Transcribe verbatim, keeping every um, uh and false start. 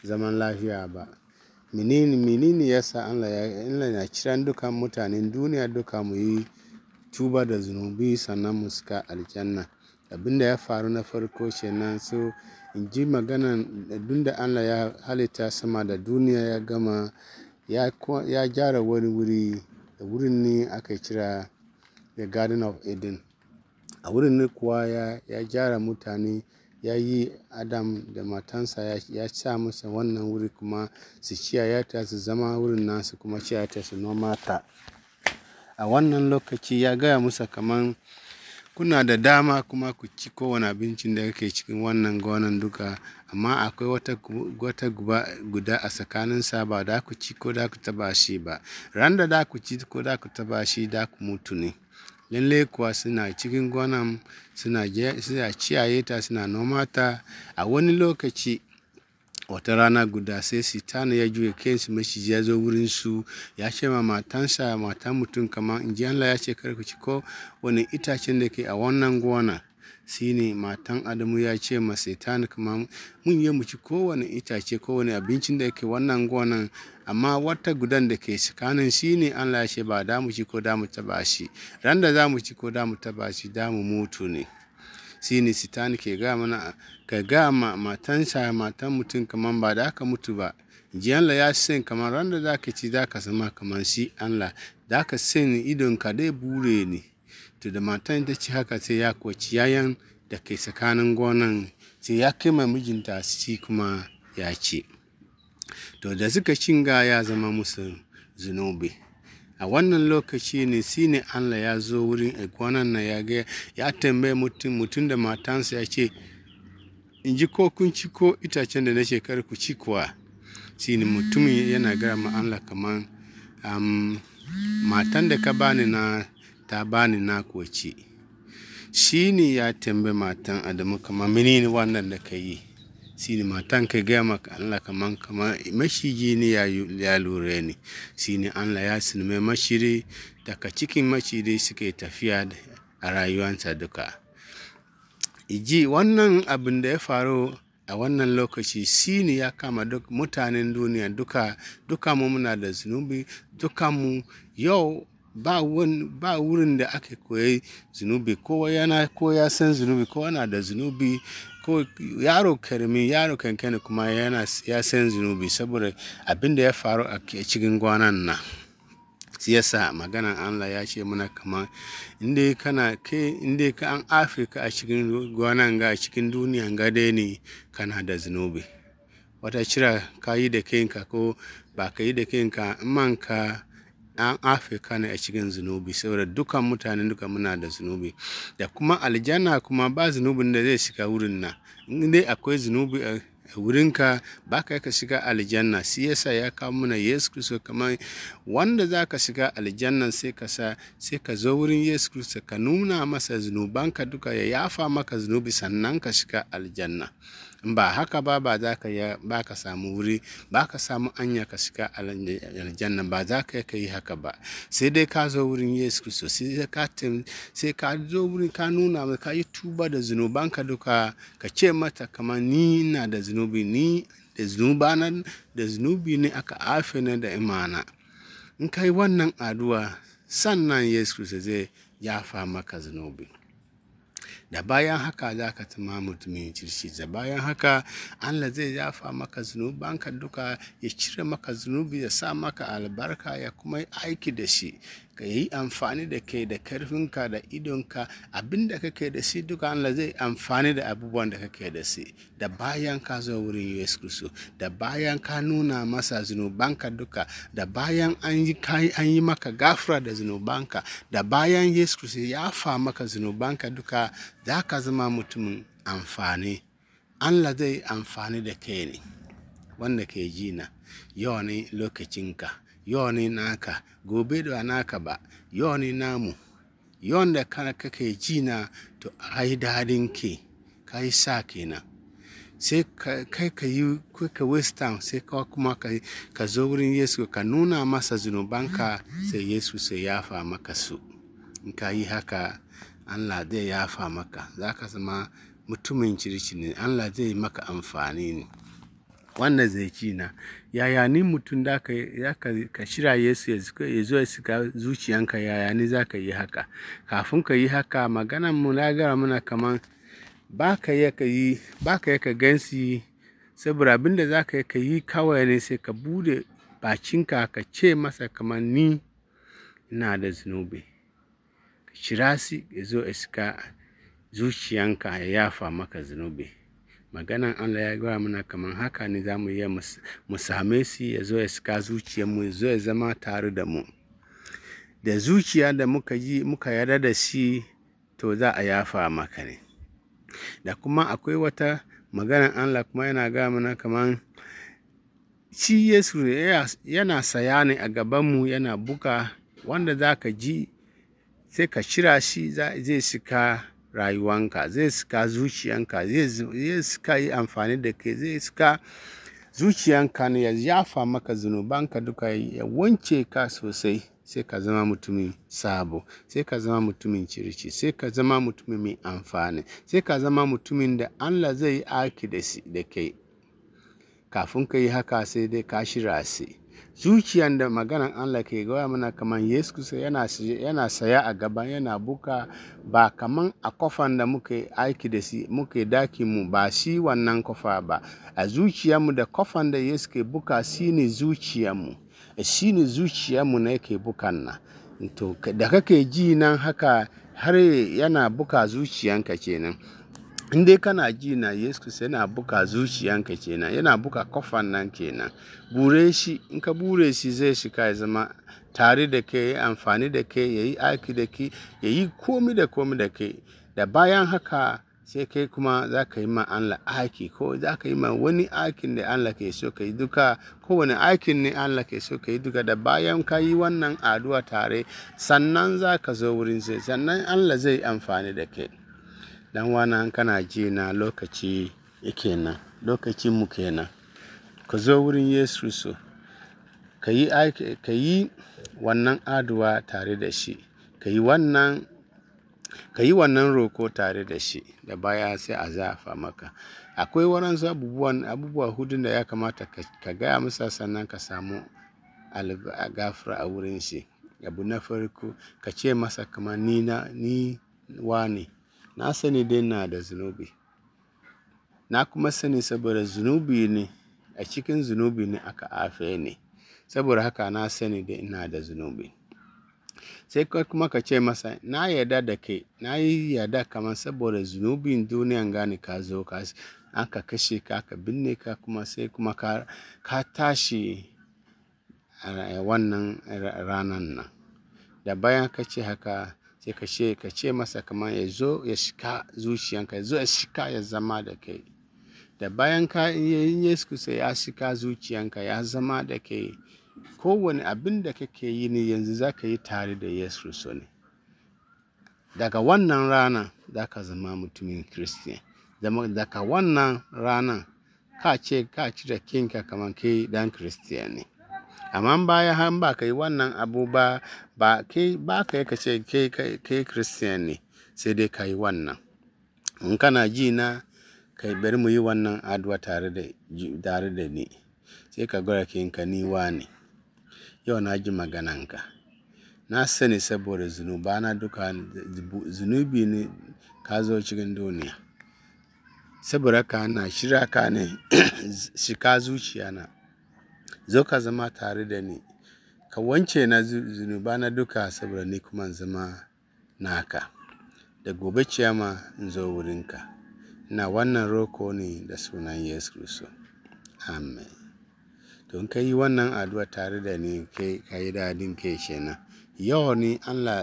zaman lafiya ba. Menene menene yasa Allah ya Allah ya kiran dukan mutanen duniya duka mu yi tuba da zunubi sannan mu shiga aljanna. Abin da ya faru na farko kenan, so in ji maganan duk da Allah ya halitta sama da duniya ya gama, ya ya gyara wani wuri, da wurin ne aka kira the Garden of Eden. A wurin ne kuwa ya ya gyara mutane, ya yi Adam da matansa, ya ya sa musu wannan wuri kuma su kiyaye ta, su zama wurin nan su kuma kiyaye ta, su noma ta. A wannan lokaci ya gaya musu kaman kuna da dama kuma ku ci kowane abincin da yake cikin wannan gonan duka, amma akwai wata wata guba guda a tsakaninsa, ba da ku ci ko da ku taba shi ba. Ran da da ku ci ko da ku taba shi, da ku mutu ne. Lalle kuwa suna cikin gonan, suna suna kiyaye ta, suna noma ta. A wani lokaci wata rana guda sai Satan ya juya kansa, maciji ya zo wurinsu, ya ce ma matansa, matan mutum kaman in ji Allah ya ce kar ku ci ko wani itacen da ke a wannan gona. Shi ne matan Adamu ya ce ma Satan kaman mun yi mu ci kowane itace, kowane abincin da yake wannan gonan, amma wata gudan da ke tsakanin shi ne Allah ya ce ba da mu ci ko da mu taba shi. Ran da za mu ci ko da mu taba shi, da mu mutu ne. Shi ne Satan ke gaya mana, ka gaya ma matansa, matan mutum kaman ba da ka mutu ba. Ji Allah ya san kaman ran da za ka ci za ka zama kaman shi Allah, za ka san idonka dai bure ne. To da matan ta ci haka, sai ya kwaci yayan da ke tsakanin gonan, sai ya kai ma mijinta shi kuma ya ci. To da suka cinga ya zama musu zunubi. A wannan lokaci ne shi ne Allah ya zo wurin gonan nan, ya ga ya tambaye mutum mutum da matansa ya ce, in ji ko kun ci ko itacen da na ce kar ku ci kuwa. Shi ne mutumin yana gaya ma Allah kaman um, matan da ka bani na ta bani na kuwa ci. Shi ne ya tambaye matan Adamu kaman menene wannan da ka yi. Shi ne matan ka gaya ma Allah kaman kaman maciji ne ya ya lura ni. Shi ne Allah ya silme maciji, daga cikin maciji suke tafiya a rayuwarsa duka. Iji wannan abin da ya faru a wannan lokaci, shi ne ya kama duk mutanen duniya duka, duka mu muna da zunubi, duka mu yau ba wani ba wurin da ake koyi zunubi. Kowa yana ko ya san zunubi, kowa na da zunubi. Ko yaro karami, yaro kankani kuma yana ya san zunubi, saboda abin da ya faru a cikin gonan nan. Shi yasa maganan Allah ya ce mana kaman indai kana ke indai ka an Afirka a cikin gonan ga, a cikin duniyan ga dai ne, kana da zunubi. Wata cira ka yi da kanka ko ba ka yi da kanka, man ka an Afirka ne a cikin zunubi, saboda dukan mutane duka muna da zunubi. Da kuma aljanna kuma ba zunubin da zai shiga wurin nan. Indai akwai zunubi a wurinka, ba ka ka shiga aljanna. Shi yasa ya kawo mana Yesu Kiristi kaman wanda za ka shiga aljanna, sai ka sa sai ka zo wurin Yesu Kiristi, ka nuna masa zunubanka duka, ya yafa maka zunubi, sannan ka shiga aljanna. Ba haka ba, ba za ka ya ba ka samu wuri, ba ka samu anya ka shiga aljanna, ba za ka yi haka ba. Sai dai ka zo wurin Yesu Kiristi, sai ka sai ka zo wurin, ka nuna masa, ka yi tuba da zunubanka duka, ka ce mata kaman ni na da zunubi, ni da zunubana da zunubi ne aka haife ni da imana. In ka yi wannan addu'a, sannan Yesu Kiristi zai yafa maka zunubi. Da bayan haka za ka zama mutumin kirki. Da bayan haka Allah zai yafa maka zunubanka duka, ya cire maka zunubi, ya sa maka albarka, ya kuma yi aiki da shi. Ka yi amfani da kai, da karfinka, da idonka, abin da kake da shi duka Allah zai amfani da abubuwan da kake da shi. Da bayan ka zo wurin Yesu Kiristi, da bayan ka nuna masa zunubanka duka, da bayan an yi an yi maka gafara da zunubanka, da bayan Yesu Kiristi ya yafa maka zunubanka duka, za ka zama mutumin amfani. Allah zai amfani da kai ne. Wanda ke ji na, yau ne lokacinka, yau ne naka, gobe da naka ba, yau ne namu. Yau da kana kake ji na, to ai dadin ke, ka yi sa kenan. Sai kai ka yi ka waste time, sai ka kuma ka zo wurin Yesu, ka nuna masa zunubanka, sai Yesu sai yafa maka su. In ka yi haka, Allah zai yafa maka, za ka zama mutumin kirki ne, Allah zai maka amfani ne. wanda zai ci na. Yaya ni mutum da ka, ka shirya Yesu ya zo ya shiga zuciyanka, yaya ni za ka yi haka? Kafin ka yi haka, maganan mu na gaya mana kaman ba ka yi ka yi, ba ka yi ka gansi, saboda abin da za ka yi ka yi kawai ne sai ka bude bakinka ka ce masa kaman ni ina da zunubi. Ka kira shi ya zo ya shiga zuciyanka ya yafa maka zunubi. Maganan Allah ya gaya mana kaman haka ne za mu iya mu same shi ya zo ya shiga zuciyarmu, ya zo ya zama tare da mu. Da zuciya da muka yi muka yarda da shi, to za a yafa maka ne. Da kuma akwai wata maganan Allah kuma yana gaya mana kaman shi Yesu yana saya ne a gabanmu, yana buga, wanda za ka ji sai ka kira shi zai shiga rayuwanka, zai shiga zuciyanka, zai shiga yi amfani da kai, zai shiga zuciyanka ne ya yafa maka zunubanka duka, ya wanke ka sosai, sai ka zama mutumin sabo, sai ka zama mutumin kirki, sai ka zama mutumin mai amfani, sai ka zama mutumin da Allah zai yi aiki da kai. Kafin ka yi haka sai dai ka shirya shi. Zuciyan da maganan Allah ke gaya mana kaman Yesu Kristo yana, yana saya a gaba, yana buka, ba kaman a kofan da muke aiki da shi, muke daki mu, ba shi wannan kofa ba. A zuciyarmu da kofan da Yesu ke buka shi ne zuciyarmu. Shi ne zuciyarmu ne yake bukan nan. To da kake ji nan haka har yana buka zuciyanka kenan. In dai kana ji na Yesu Kristo yana buka zuciyanka kenan, yana buka kofan nan kenan. Bure shi, in ka bure shi zai shiga ya zama tare da kai, ya yi amfani da kai, ya yi aiki da kai, ya yi komi da komi da kai. Da bayan haka sai kai kuma za ka yi ma Allah aiki, ko za ka yi ma wani aikin da Allah ke so ka yi duka, kowane aikin ne Allah ke so ka yi duka. Da bayan ka yi wannan addu'a tare, sannan za ka zo wurin sai, sannan Allah zai yi amfani da kai. Dan wana kana ji na lokaci yake nan, lokacin mu kenan. Ka zo wurin Yesu Kristo, ka yi aiki, ka yi wannan addu'a tare da shi, ka yi wannan, ka yi wannan roko tare da shi, da baya sai a zafa maka. Akwai waɗansu abubuwan, abubuwa hudun da ya kamata ka gaya masa sannan ka samu gafara a wurin shi. Abu na farko, ka ce masa kaman ni na, ni wane, na sani dai ina da zunubi. Na kuma sani saboda zunubi ne, a cikin zunubi ne aka haife ni. Saboda haka na sani dai ina da zunubi. Sai kuma ka ce masa, na yarda da kai, na yi yarda kaman saboda zunubin duniyan gane ka zo ka, aka kashe ka, aka binne ka, kuma sai kuma ka, ka tashi a wannan ranan nan. Da bayan ka ce haka, sai ka ce, ka ce masa kaman ya zo ya shiga zuciyanka, ya zo ya shiga ya zama da kai. Da bayan ka yi Yesu Kristo ya shiga zuciyanka, ya zama da kai, kowane abin da kake yi ne yanzu za ka yi tare da Yesu Kristo ne. Daga wannan rana za ka zama mutumin Kiristiyan. Daga wannan rana ka ce ka cire kanka kaman kai dan Kiristiyan ne. Amma bayan har ba ka yi wannan abu ba, ba kai, ba ka yi ka ce kai, kai Kiristiyan ne, sai dai ka yi wannan. In kana ji na, kai bari mu yi wannan addu'a tare da, tare da ni. Sai ka gwada kanka ni wane. Yau na ji magananka. Na sani saboda zunubana duka, zunubi ne ka zo cikin duniya. Saboda haka na shirya ka ne shiga zuciyana. Zo ka zama tare da ni. Ka wanke na zunubana duka saboda ni kuma in zama naka. Da gobe ciyama in zo wurinka. Ina wannan roko ne da sunan Yesu Kristo. Amen. To in ka yi wannan addu'a tare da ni, kai ka yi dadin kai kenan. Yau ne Allah